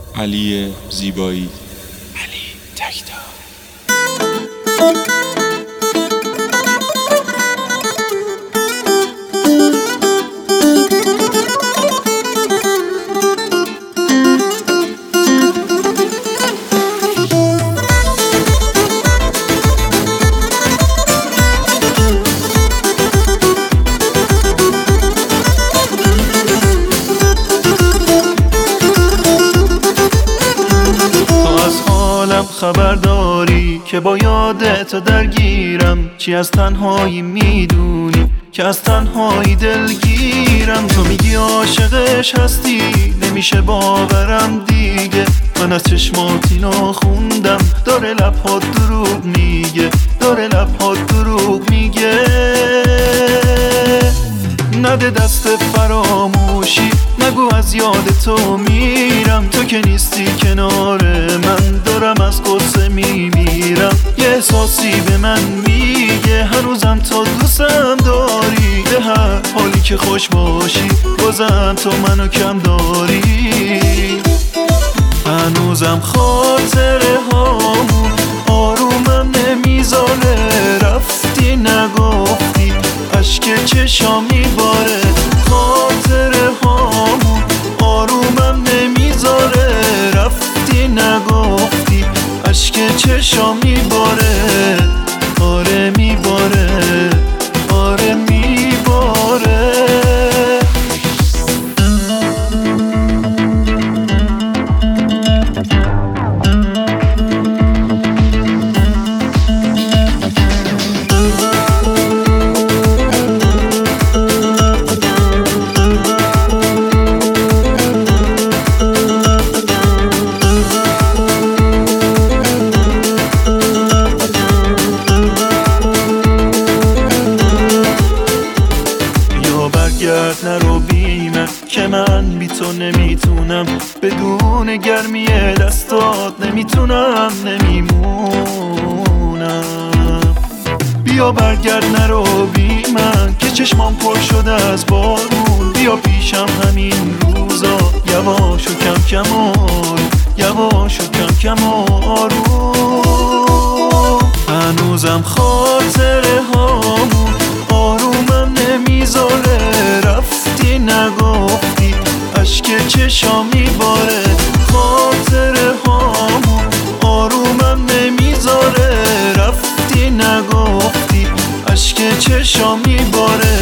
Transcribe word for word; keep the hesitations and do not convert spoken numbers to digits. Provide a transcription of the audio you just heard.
علی زیبایی، علی تکتا. خبر داری که با یادت درگیرم، چی از تنهایی میدونی که از تنهایی دلگیرم. تو میگی عاشقش هستی، نمیشه باورم دیگه. من از چشمات اینو خوندم، داره لبهات دروغ میگه، داره لبهات دروغ میگه. نده دست فراموشی، نگو از یاد تو میرم. تو که نیستی کنار من، دارم از قصه میمیرم. یه احساسی به من میگه هنوزم تو دوستم داری. به هر حالی که خوش باشی بازم تو منو کم داری. هنوزم خاطره هامون آرومم نمیذاره. رفتی نگفتی اشک چشام میباره. خاطره هامون آرومم نمیذاره. رفتی نگفتی اشک چشام میباره. آره میباره، آره میباره. برگرد نرو بی من که من بی تو نمیتونم. بدون گرمی دستات نمیتونم، نمیمونم. بیا برگرد نرو بی من که چشمام پر شده از بارون. بیا پیشم همین روزا، یواش و کم کم آروم، یواش و کم کم آروم. هنوزم خاطره هامون آرومم نمیذاره. رفتی نگفتی اشک چشام میباره. خاطره هامون آرومم نمیذاره. رفتی نگفتی اشک چشام میباره.